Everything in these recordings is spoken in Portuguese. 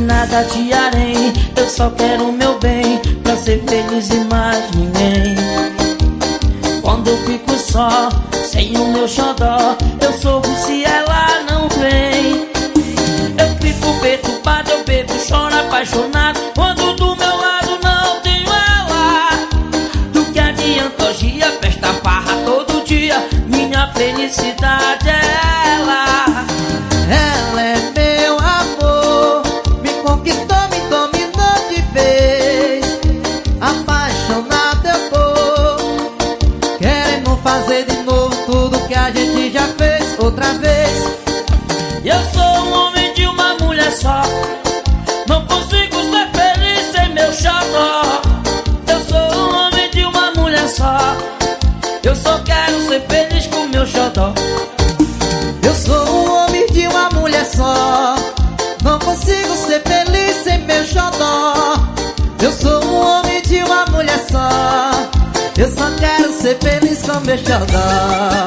nada te harei, eu só quero o meu bem, pra ser feliz e mais ninguém. Quando eu fico só, sem o meu xodó, eu sofro se ela não vem. Eu fico perturbado, eu bebo, choro apaixonado, quando do meu lado não tenho ela. Do que adianta orgia, festa, farra todo dia, minha felicidade é ela. Ela é meu amor, me conquistou, me dominou de vez. Apaixonado eu tô, querendo fazer de novo tudo que a gente já fez outra vez. Eu sou um homem de uma mulher só, não consigo ser feliz sem meu xodó. Eu sou um homem de uma mulher só, eu só quero ser feliz com meu xodó. Eu sou um homem de uma mulher só, não consigo ser feliz sem meu xodó. Eu sou um homem de uma mulher só, eu só quero ser feliz com meu xodó.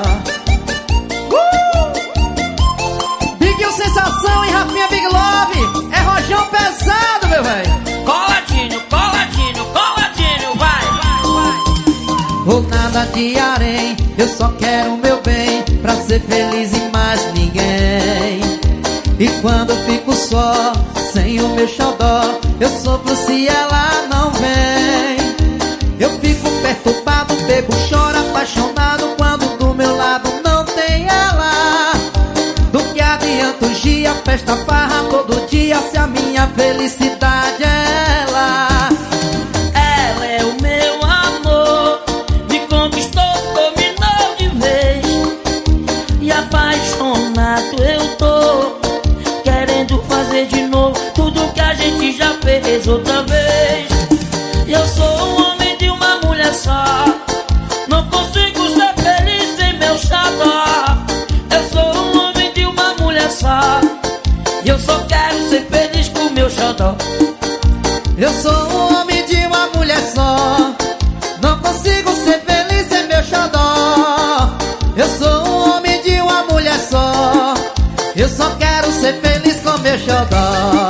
Big Sensação e Rafinha Big Love, é rojão pesado, meu velho. Coladinho, coladinho, coladinho, vai. Ou nada de harém, eu só quero o meu bem, pra ser feliz e mais ninguém. E quando eu fico só, sem o meu xodó, eu sofro se ela não vem. Eu fico perturbado, bebo, choro apaixonado, quando do meu lado não tem ela. Do que adianta o dia, festa, farra todo dia, se a minha felicidade é ela. Ela é o meu amor, me conquistou, dominou de vez. E apaixonado eu tô, querendo fazer de novo tudo que a gente já fez outra vez. Eu sou um homem de uma mulher só, não consigo ser feliz sem meu xodó. Eu sou um homem de uma mulher só, e eu só quero ser feliz com meu xodó. Eu sou um homem de uma mulher só, não consigo ser feliz sem meu xodó. Eu sou um homem de uma mulher só, eu só quero ser feliz com meu xodó.